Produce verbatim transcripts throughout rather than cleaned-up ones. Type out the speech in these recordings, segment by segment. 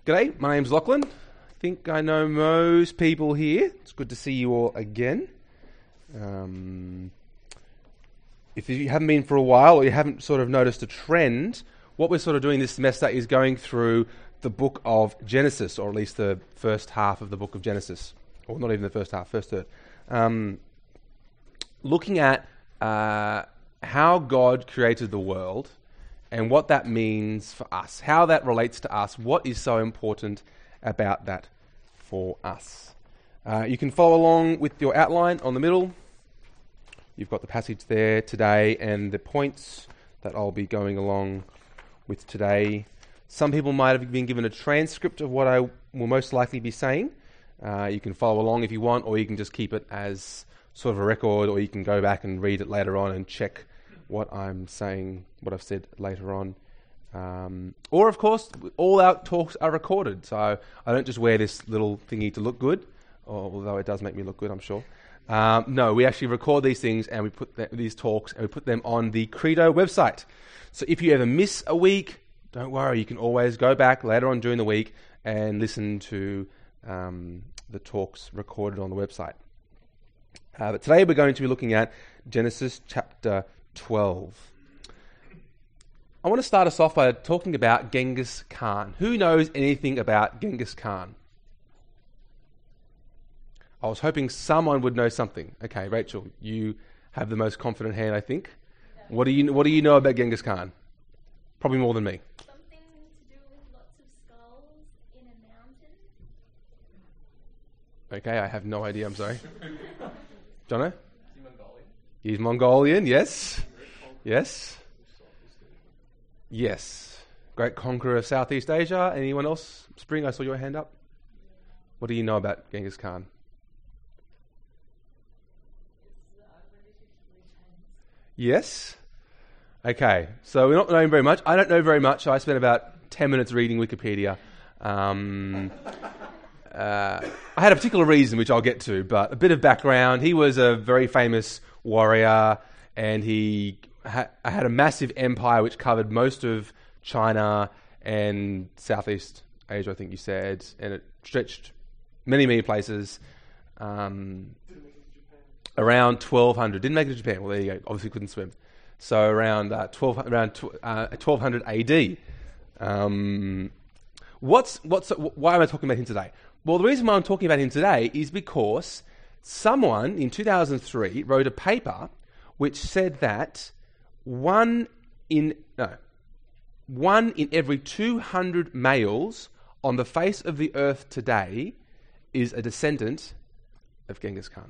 G'day, my name's Lachlan. I think I know most people here. It's good to see you all again. Um, if you haven't been for a while or you haven't sort of noticed a trend, what we're sort of doing this semester is going through the book of Genesis, or at least the first half of the book of Genesis. Or not even the first half, first third. Um, looking at uh, how God created the world and what that means for us, how that relates to us, what is so important about that for us. Uh, you can follow along with your outline on the middle. You've got the passage there today and the points that I'll be going along with today. Some people might have been given a transcript of what I will most likely be saying. Uh, you can follow along if you want, or you can just keep it as sort of a record, or you can go back and read it later on and check what I'm saying, what I've said later on. Um, or, of course, all our talks are recorded, so I don't just wear this little thingy to look good, although it does make me look good, I'm sure. Um, no, we actually record these things and we put th- these talks and we put them on the Credo website. So if you ever miss a week, don't worry, you can always go back later on during the week and listen to um, the talks recorded on the website. Uh, but today we're going to be looking at Genesis chapter twelve. I want to start us off by talking about Genghis Khan. Who knows anything about Genghis Khan? I was hoping someone would know something. Okay, Rachel, you have the most confident hand, I think. What do you What do you know about Genghis Khan? Probably more than me. Something to do with lots of skulls in a mountain. Okay, I have no idea. I'm sorry. Jono? He's Mongolian, yes. Yes. Yes. Great conqueror of Southeast Asia. Anyone else? Spring, I saw your hand up. What do you know about Genghis Khan? Yes. Okay, so we're not knowing very much. I don't know very much. So I spent about ten minutes reading Wikipedia. Um, uh, I had a particular reason, which I'll get to, but a bit of background. He was a very famous warrior, and he ha- had a massive empire which covered most of China and Southeast Asia, I think you said, and it stretched many, many places. Um, around twelve hundred. Didn't make it to Japan. Well, there you go. Obviously couldn't swim. So around uh, twelve around tw- uh, twelve hundred A D. Um, what's what's why am I talking about him today? Well, the reason why I'm talking about him today is because someone in two thousand three wrote a paper which said that one in no one in every two hundred males on the face of the earth today is a descendant of Genghis Khan.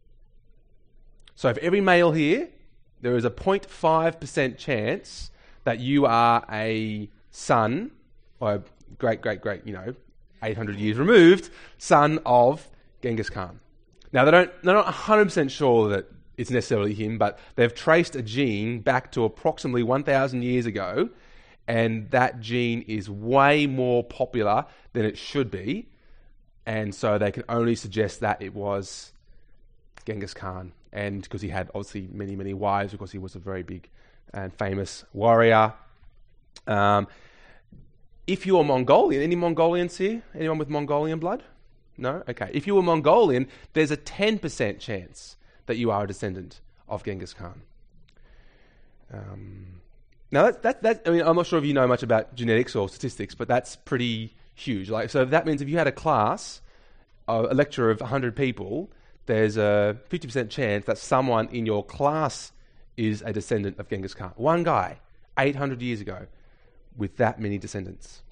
So for every male here, there is a zero point five percent chance that you are a son, or a great, great, great, you know, eight hundred years removed, son of Genghis Khan. Now, they don't, they're not one hundred percent sure that it's necessarily him, but they've traced a gene back to approximately one thousand years ago, and that gene is way more popular than it should be, and so they can only suggest that it was Genghis Khan. And because he had obviously many, many wives, because he was a very big and famous warrior. Um, if you're Mongolian, any Mongolians here? Anyone with Mongolian blood? No? Okay. If you were Mongolian, there's a ten percent chance that you are a descendant of Genghis Khan. Um, now, that, that, that, I mean, I'm not sure if you know much about genetics or statistics, but that's pretty huge. Like, so that means if you had a class, uh, a lecture of one hundred people, there's a fifty percent chance that someone in your class is a descendant of Genghis Khan. One guy, eight hundred years ago, with that many descendants.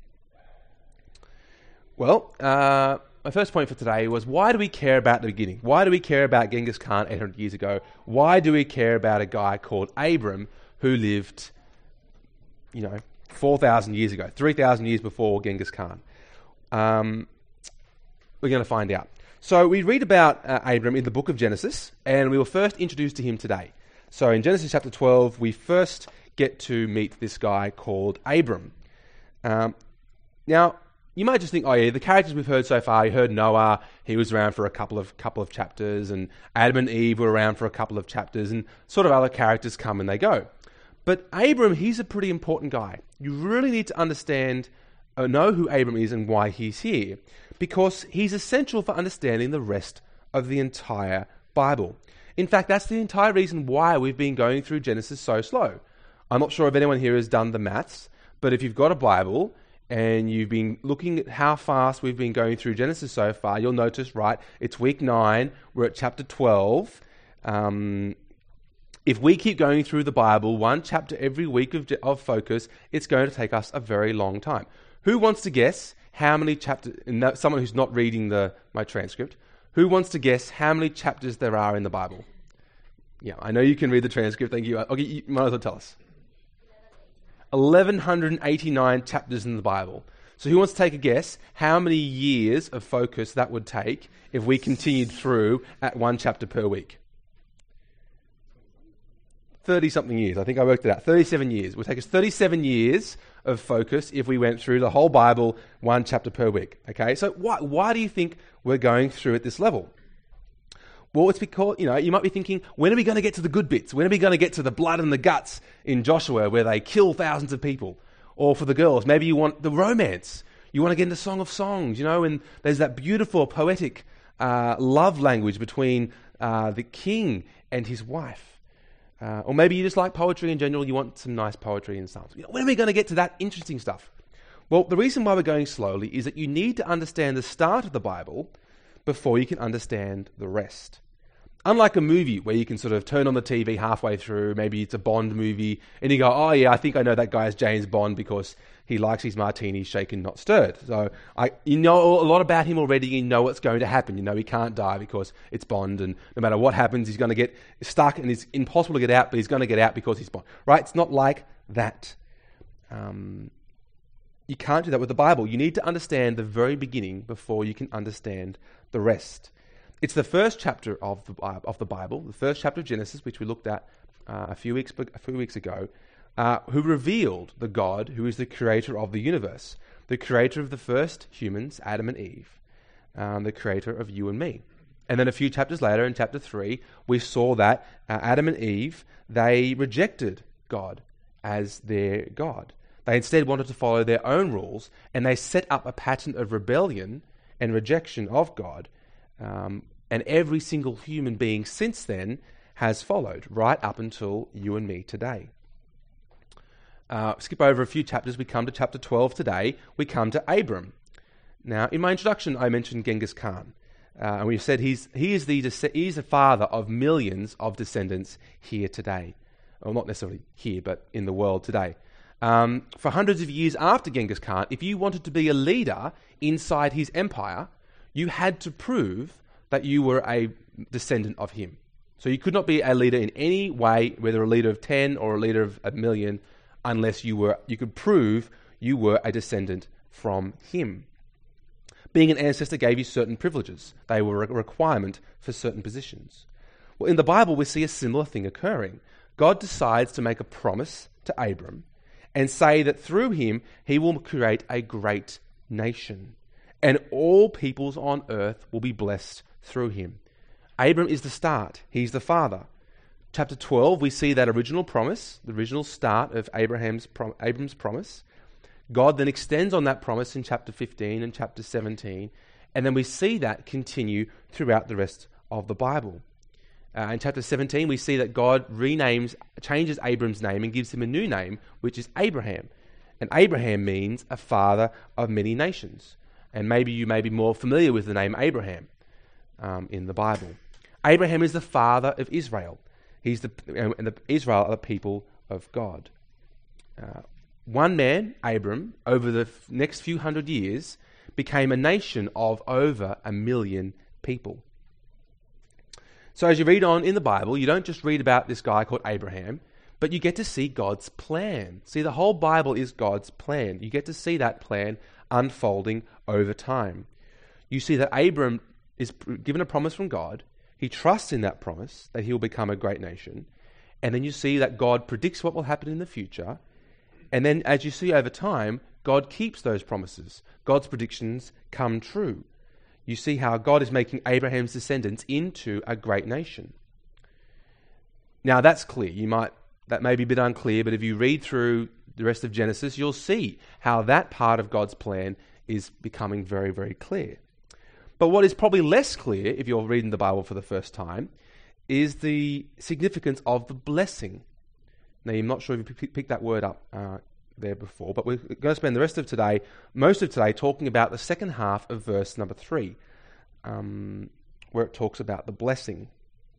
Well, uh, my first point for today was, why do we care about the beginning? Why do we care about Genghis Khan eight hundred years ago? Why do we care about a guy called Abram who lived, you know, four thousand years ago, three thousand years before Genghis Khan? Um, we're going to find out. So we read about uh, Abram in the book of Genesis, and we were first introduced to him today. So in Genesis chapter twelve, we first get to meet this guy called Abram. Um, now, you might just think, oh yeah, the characters we've heard so far, you heard Noah, he was around for a couple of couple of chapters, and Adam and Eve were around for a couple of chapters, and sort of other characters come and they go. But Abram, he's a pretty important guy. You really need to understand uh, know who Abram is and why he's here, because he's essential for understanding the rest of the entire Bible. In fact, that's the entire reason why we've been going through Genesis so slow. I'm not sure if anyone here has done the maths, but if you've got a Bible and you've been looking at how fast we've been going through Genesis so far, you'll notice, right, it's week nine, we're at chapter twelve. Um, if we keep going through the Bible, one chapter every week of, of focus, it's going to take us a very long time. Who wants to guess how many chapters, someone who's not reading the my transcript, who wants to guess how many chapters there are in the Bible? Yeah, I know you can read the transcript, thank you. Okay, you might as well tell us. eleven eighty-nine chapters in the Bible. So who wants to take a guess how many years of focus that would take if we continued through at one chapter per week? thirty-something years. I think I worked it out. thirty-seven years. It would take us thirty-seven years of focus if we went through the whole Bible one chapter per week. Okay, so why, why do you think we're going through at this level? Well, it's because, you know, you might be thinking, when are we going to get to the good bits? When are we going to get to the blood and the guts in Joshua where they kill thousands of people? Or for the girls, maybe you want the romance. You want to get into Song of Songs, you know, and there's that beautiful poetic uh, love language between uh, the king and his wife. Uh, or maybe you just like poetry in general, you want some nice poetry and Psalms. You know, when are we going to get to that interesting stuff? Well, the reason why we're going slowly is that you need to understand the start of the Bible before you can understand the rest. Unlike a movie where you can sort of turn on the T V halfway through, maybe it's a Bond movie, and you go, oh yeah, I think I know that guy is James Bond because he likes his martinis shaken, not stirred. So I, you know a lot about him already, you know what's going to happen. You know he can't die because it's Bond, and no matter what happens, he's going to get stuck, and it's impossible to get out, but he's going to get out because he's Bond. Right? It's not like that. Um, you can't do that with the Bible. You need to understand the very beginning before you can understand the rest. It's the first chapter of the, uh, of the Bible, the first chapter of Genesis, which we looked at uh, a few weeks a few weeks ago, uh, who revealed the God who is the creator of the universe, the creator of the first humans, Adam and Eve, um, the creator of you and me. And then a few chapters later, in chapter three, we saw that uh, Adam and Eve, they rejected God as their God. They instead wanted to follow their own rules, and they set up a pattern of rebellion and rejection of God. Um, and every single human being since then has followed, right up until you and me today. Uh, skip over a few chapters, we come to chapter twelve today, we come to Abram. Now, in my introduction, I mentioned Genghis Khan. Uh, and we said he's, he is the he's the father of millions of descendants here today. Well, not necessarily here, but in the world today. Um, for hundreds of years after Genghis Khan, if you wanted to be a leader inside his empire, you had to prove that you were a descendant of him. So you could not be a leader in any way, whether a leader of ten or a leader of a million, unless you were you could prove you were a descendant from him. Being an ancestor gave you certain privileges. They were a requirement for certain positions. Well, in the Bible, we see a similar thing occurring. God decides to make a promise to Abram and say that through him, he will create a great nation. And all peoples on earth will be blessed through him. Abram is the start. He's the father. Chapter twelve, we see that original promise, the original start of Abraham's prom- Abram's promise. God then extends on that promise in chapter fifteen and chapter seventeen. And then we see that continue throughout the rest of the Bible. Uh, in chapter seventeen, we see that God renames, changes Abram's name and gives him a new name, which is Abraham. And Abraham means a father of many nations. And maybe you may be more familiar with the name Abraham um, in the Bible. Abraham is the father of Israel. He's the and the Israel are the people of God. Uh, one man, Abram, over the f- next few hundred years, became a nation of over a million people. So as you read on in the Bible, you don't just read about this guy called Abraham, but you get to see God's plan. See, the whole Bible is God's plan. You get to see that plan unfolding over time. You see that Abram is given a promise from God. He trusts in that promise that he will become a great nation. And then you see that God predicts what will happen in the future. And then as you see over time, God keeps those promises. God's predictions come true. You see how God is making Abraham's descendants into a great nation. Now that's clear. You might, that may be a bit unclear, but if you read through the rest of Genesis, you'll see how that part of God's plan is becoming very, very clear. But what is probably less clear, if you're reading the Bible for the first time, is the significance of the blessing. Now, I'm not sure if you p- picked that word up uh, there before, but we're going to spend the rest of today, most of today, talking about the second half of verse number three, um, where it talks about the blessing.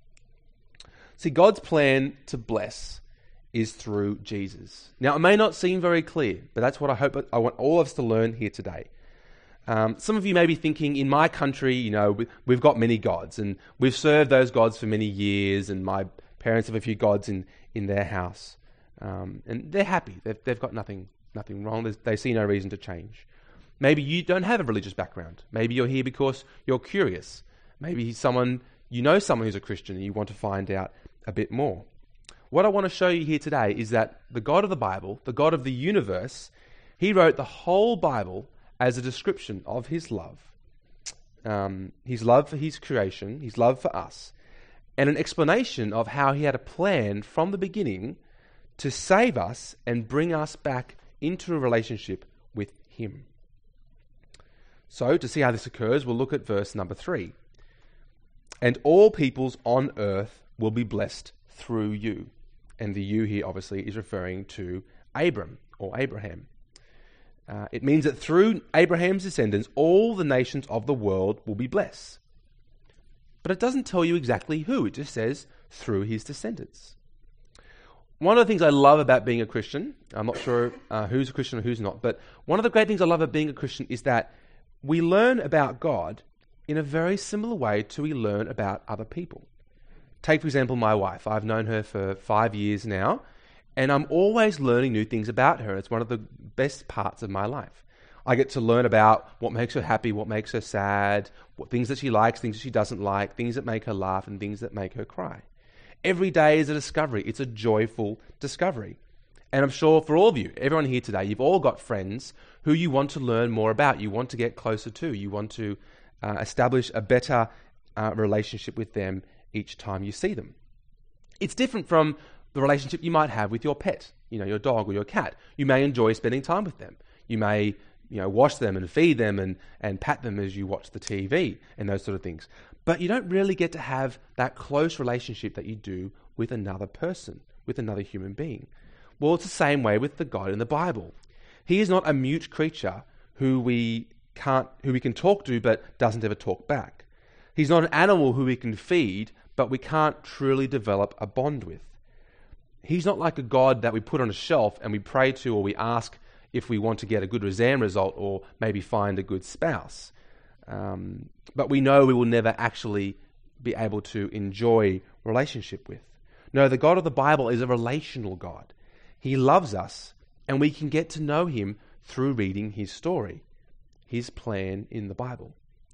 See, God's plan to bless is through Jesus. Now, it may not seem very clear, but that's what I hope I want all of us to learn here today. Um, some of you may be thinking, in my country, you know, we, we've got many gods, and we've served those gods for many years, and my parents have a few gods in, in their house. Um, and they're happy. They've, they've got nothing nothing wrong. There's, they see no reason to change. Maybe you don't have a religious background. Maybe you're here because you're curious. Maybe someone you know someone who's a Christian and you want to find out a bit more. What I want to show you here today is that the God of the Bible, the God of the universe, he wrote the whole Bible as a description of his love. Um, his love for his creation, his love for us, and an explanation of how he had a plan from the beginning to save us and bring us back into a relationship with him. So, to see how this occurs, we'll look at verse number three. And all peoples on earth will be blessed through you. And the you here obviously is referring to Abram or Abraham. Uh, it means that through Abraham's descendants, all the nations of the world will be blessed. But it doesn't tell you exactly who. It just says through his descendants. One of the things I love about being a Christian, I'm not sure uh, who's a Christian or who's not, but one of the great things I love about being a Christian is that we learn about God in a very similar way to we learn about other people. Take, for example, my wife. I've known her for five years now, and I'm always learning new things about her. It's one of the best parts of my life. I get to learn about what makes her happy, what makes her sad, what things that she likes, things that she doesn't like, things that make her laugh, and things that make her cry. Every day is a discovery. It's a joyful discovery. And I'm sure for all of you, everyone here today, you've all got friends who you want to learn more about, you want to get closer to, you want to uh, establish a better uh, relationship with them each time you see them. It's different from the relationship you might have with your pet, you know, your dog or your cat. You may enjoy spending time with them. You may, you know, wash them and feed them and, and pat them as you watch the T V and those sort of things. But you don't really get to have that close relationship that you do with another person, with another human being. Well, it's the same way with the God in the Bible. He is not a mute creature who we can't, who we can talk to but doesn't ever talk back. He's not an animal who we can feed but we can't truly develop a bond with. He's not like a God that we put on a shelf and we pray to or we ask if we want to get a good exam result or maybe find a good spouse. Um, but we know we will never actually be able to enjoy relationship with. No, the God of the Bible is a relational God. He loves us, and we can get to know him through reading his story, his plan in the Bible.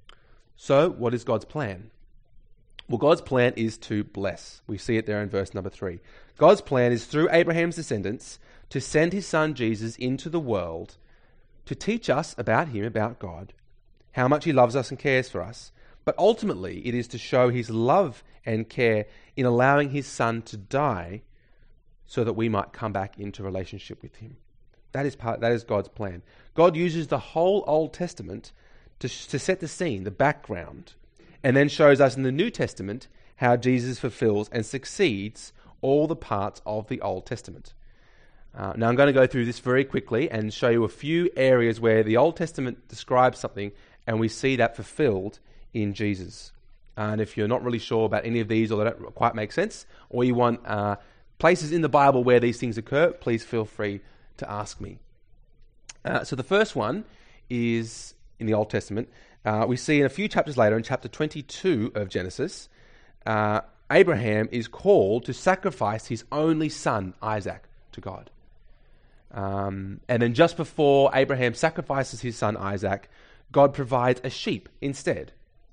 So, what is God's plan? Well, God's plan is to bless. We see it there in verse number three. God's plan is through Abraham's descendants to send his son Jesus into the world to teach us about him, about God, how much he loves us and cares for us. But ultimately, it is to show his love and care in allowing his son to die so that we might come back into relationship with him. That is part. That is God's plan. God uses the whole Old Testament to, to set the scene, the background, and then shows us in the New Testament how Jesus fulfills and succeeds all the parts of the Old Testament. Uh, now I'm going to go through this very quickly and show you a few areas where the Old Testament describes something and we see that fulfilled in Jesus. And if you're not really sure about any of these or they don't quite make sense, or you want uh, places in the Bible where these things occur, please feel free to ask me. Uh, so the first one is in the Old Testament. Uh, we see in a few chapters later, in chapter twenty-two of Genesis, uh, Abraham is called to sacrifice his only son, Isaac, to God. Um, and then just before Abraham sacrifices his son, Isaac, God provides a sheep instead.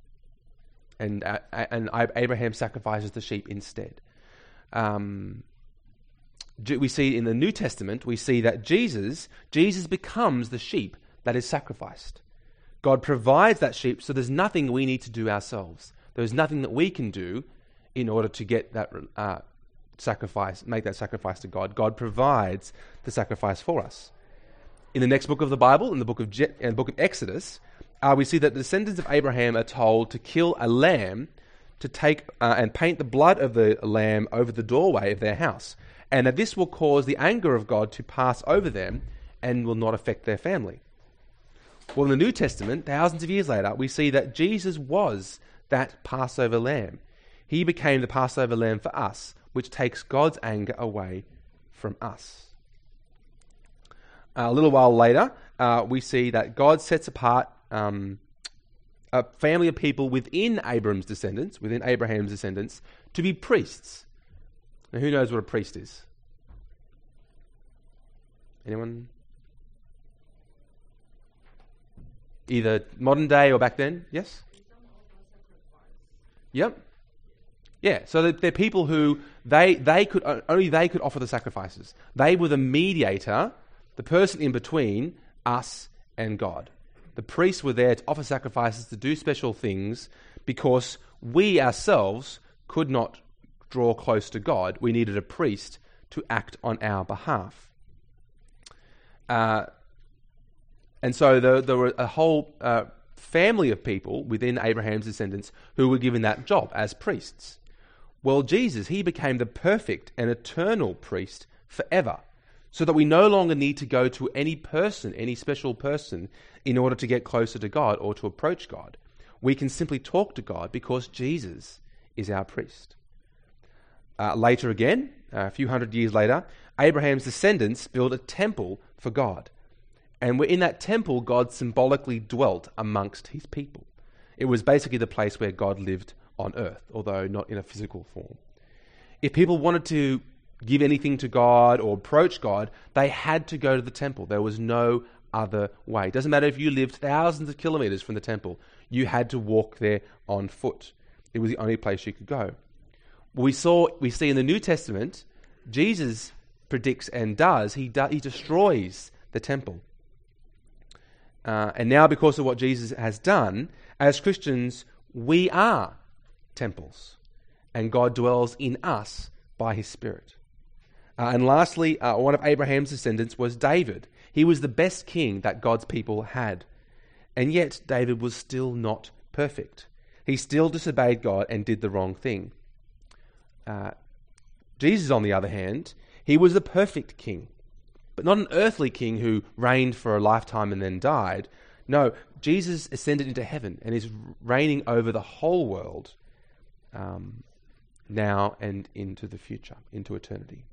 And, uh, and Abraham sacrifices the sheep instead. Um, we see in the New Testament, we see that Jesus, Jesus becomes the sheep that is sacrificed. God provides that sheep, so there's nothing we need to do ourselves. There's nothing that we can do in order to get that uh, sacrifice, make that sacrifice to God. God provides the sacrifice for us. In the next book of the Bible, in the book of Je- in the book of Exodus, uh, we see that the descendants of Abraham are told to kill a lamb, to take uh, and paint the blood of the lamb over the doorway of their house, and that this will cause the anger of God to pass over them and will not affect their family. Well, in the New Testament, thousands of years later, we see that Jesus was that Passover lamb. He became the Passover lamb for us, which takes God's anger away from us. Uh, a little while later, uh, we see that God sets apart um, a family of people within Abram's descendants, within Abraham's descendants, to be priests. Now, who knows what a priest is? Anyone? Either modern day or back then? Yes? Yep. Yeah, so they're, they're people who they they could only they could offer the sacrifices. They were the mediator, the person in between us and God. The priests were there to offer sacrifices, to do special things, because we ourselves could not draw close to God. We needed a priest to act on our behalf. Uh, and so there, there were a whole uh, family of people within Abraham's descendants who were given that job as priests. Well, Jesus, he became the perfect and eternal priest forever, so that we no longer need to go to any person, any special person, in order to get closer to God or to approach God. We can simply talk to God because Jesus is our priest. Uh, later again, uh, a few hundred years later, Abraham's descendants built a temple for God. And in that temple, God symbolically dwelt amongst his people. It was basically the place where God lived on earth, although not in a physical form. If people wanted to give anything to God or approach God, they had to go to the temple. There was no other way. It doesn't matter if you lived thousands of kilometers from the temple. You had to walk there on foot. It was the only place you could go. We saw, we see in the New Testament, Jesus predicts and does, he, do, he destroys the temple. Uh, and now because of what Jesus has done, as Christians, we are temples. And God dwells in us by his Spirit. Uh, and lastly, uh, one of Abraham's descendants was David. He was the best king that God's people had. And yet, David was still not perfect. He still disobeyed God and did the wrong thing. Uh, Jesus, on the other hand, he was the perfect king. But not an earthly king who reigned for a lifetime and then died. No, Jesus ascended into heaven and is reigning over the whole world um, now and into the future, into eternity.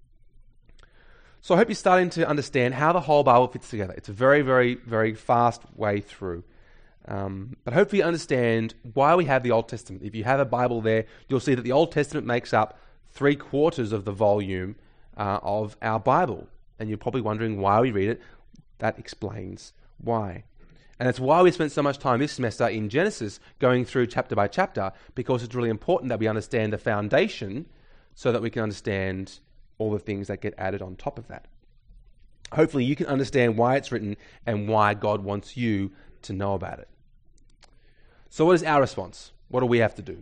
So I hope you're starting to understand how the whole Bible fits together. It's a very, very, very fast way through. Um, but hopefully you understand why we have the Old Testament. If you have a Bible there, you'll see that the Old Testament makes up three quarters of the volume uh, of our Bible. And you're probably wondering why we read it. That explains why. And that's why we spent so much time this semester in Genesis going through chapter by chapter, because it's really important that we understand the foundation so that we can understand all the things that get added on top of that. Hopefully you can understand why it's written and why God wants you to know about it. So what is our response? What do we have to do?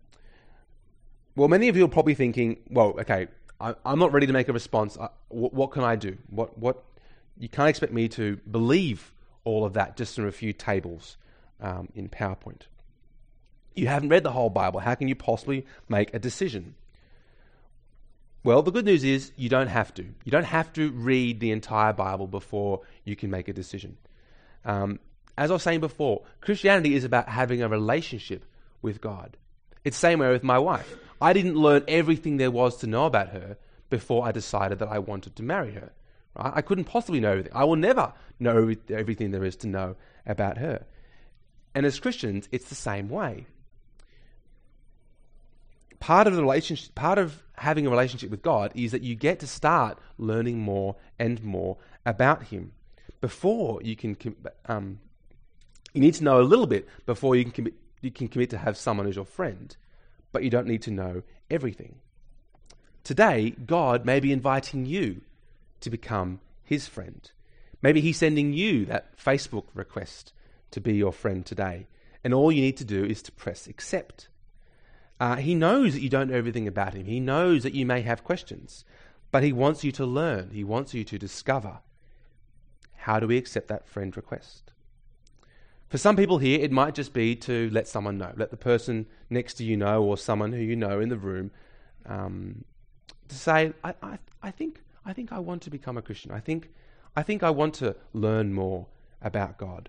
Well, many of you are probably thinking, well, okay, I, I'm not ready to make a response. I, what, what can I do? What what you can't expect me to believe all of that just from a few tables um, in PowerPoint. You haven't read the whole Bible. How can you possibly make a decision? Well, the good news is you don't have to. You don't have to read the entire Bible before you can make a decision. Um, as I was saying before, Christianity is about having a relationship with God. It's the same way with my wife. I didn't learn everything there was to know about her before I decided that I wanted to marry her. Right? I couldn't possibly know everything. I will never know everything there is to know about her. And as Christians, it's the same way. Part of the relationship, part of having a relationship with God is that you get to start learning more and more about Him. Before you can, um, you need to know a little bit before you can commit. You can commit to have someone as your friend, but you don't need to know everything. Today, God may be inviting you to become His friend. Maybe He's sending you that Facebook request to be your friend today, and all you need to do is to press accept. Uh, he knows that you don't know everything about him. He knows that you may have questions, but he wants you to learn. He wants you to discover. How do we accept that friend request? For some people here, it might just be to let someone know, let the person next to you know, or someone who you know in the room, um, to say, I, I, I think, I think I want to become a Christian. I think, I think I want to learn more about God.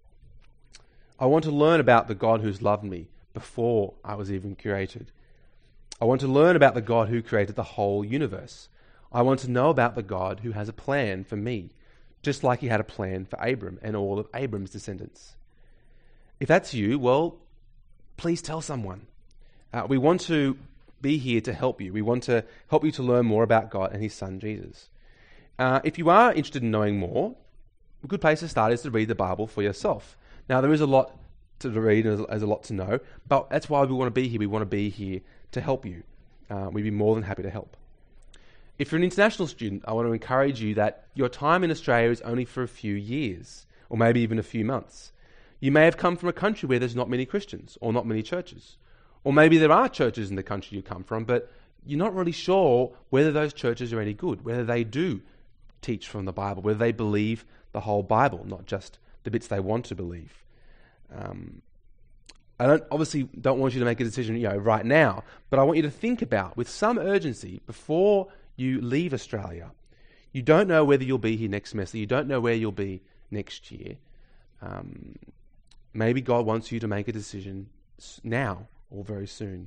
I want to learn about the God who's loved me before I was even created. I want to learn about the God who created the whole universe. I want to know about the God who has a plan for me, just like he had a plan for Abram and all of Abram's descendants. If that's you, well, please tell someone. Uh, we want to be here to help you. We want to help you to learn more about God and his son, Jesus. Uh, if you are interested in knowing more, a good place to start is to read the Bible for yourself. Now, there is a lot to read and there's a lot to know, but that's why we want to be here. We want to be here to help you. Uh, we'd be more than happy to help. If you're an international student, I want to encourage you that your time in Australia is only for a few years, or maybe even a few months. You may have come from a country where there's not many Christians, or not many churches. Or maybe there are churches in the country you come from, but you're not really sure whether those churches are any good, whether they do teach from the Bible, whether they believe the whole Bible, not just the bits they want to believe. Um, I don't obviously don't want you to make a decision, you know, right now, but I want you to think about, with some urgency, before you leave Australia. You don't know whether you'll be here next semester. You don't know where you'll be next year. Um, maybe God wants you to make a decision now or very soon.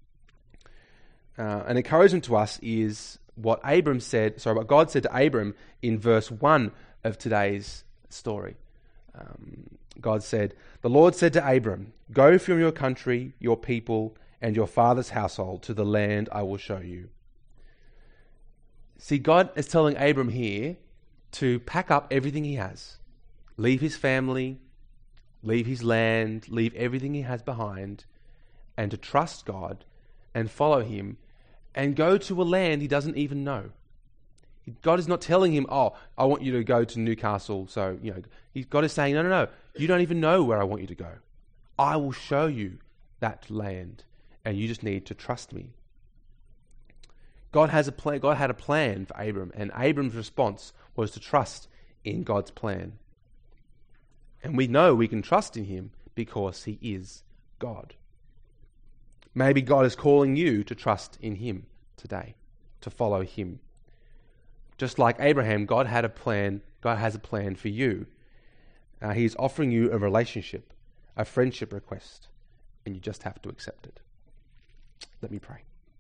Uh, an encouragement to us is what Abram said, sorry, what God said to Abram in verse one of today's story. Um, God said, "The Lord said to Abram, go from your country, your people, and your father's household to the land I will show you." See, God is telling Abram here to pack up everything he has, leave his family, leave his land, leave everything he has behind, and to trust God and follow him and go to a land he doesn't even know. God is not telling him, oh, I want you to go to Newcastle. So, you know, he, God is saying, no, no, no, you don't even know where I want you to go. I will show you that land, and you just need to trust me. God has a plan. God had a plan for Abram, and Abram's response was to trust in God's plan. And we know we can trust in him because he is God. Maybe God is calling you to trust in him today, to follow him. Just like Abraham, God had a plan. God has a plan for you. Uh, he is offering you a relationship, a friendship request, and you just have to accept it. Let me pray.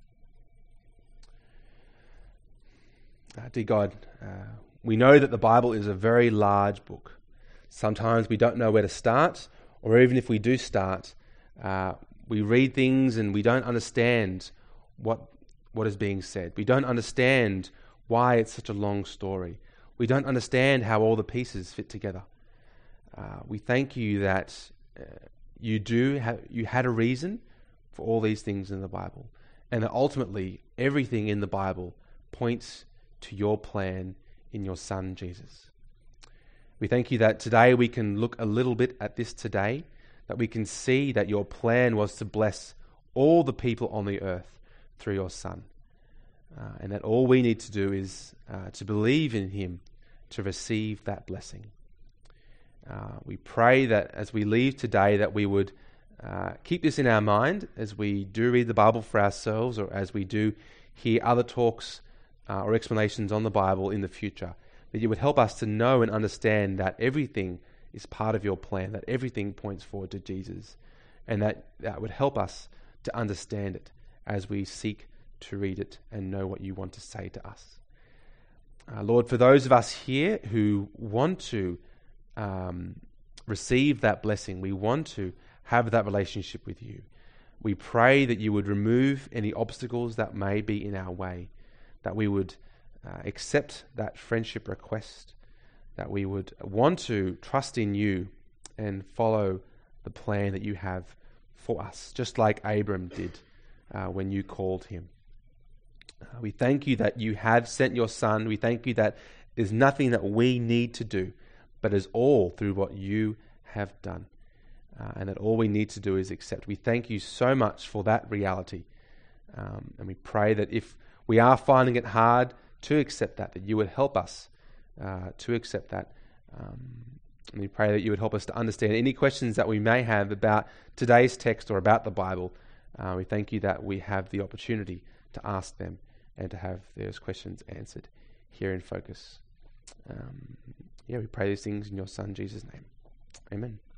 Uh, dear God, uh, we know that the Bible is a very large book. Sometimes we don't know where to start, or even if we do start, uh, we read things and we don't understand what what is being said. We don't understand why it's such a long story. We don't understand how all the pieces fit together. Uh, we thank you that uh, you do have, you had a reason for all these things in the Bible, and that ultimately everything in the Bible points to your plan in your Son, Jesus. We thank you that today we can look a little bit at this today, that we can see that your plan was to bless all the people on the earth through your Son. Uh, and that all we need to do is uh, to believe in him to receive that blessing. Uh, we pray that as we leave today that we would uh, keep this in our mind as we do read the Bible for ourselves, or as we do hear other talks uh, or explanations on the Bible in the future, that you would help us to know and understand that everything is part of your plan, that everything points forward to Jesus, and that that would help us to understand it as we seek to read it and know what you want to say to us. Uh, Lord, for those of us here who want to um, receive that blessing, we want to have that relationship with you, we pray that you would remove any obstacles that may be in our way, that we would uh, accept that friendship request, that we would want to trust in you and follow the plan that you have for us, just like Abram did uh, when you called him. Uh, we thank you that you have sent your Son. We thank you that there's nothing that we need to do, but is all through what you have done. uh, and that all we need to do is accept. We thank you so much for that reality. Um, and we pray that if we are finding it hard to accept that, that you would help us uh, to accept that. Um, and we pray that you would help us to understand any questions that we may have about today's text or about the Bible. Uh, we thank you that we have the opportunity to ask them and to have those questions answered here in Focus. Um, yeah, we pray these things in your Son, Jesus' name. Amen.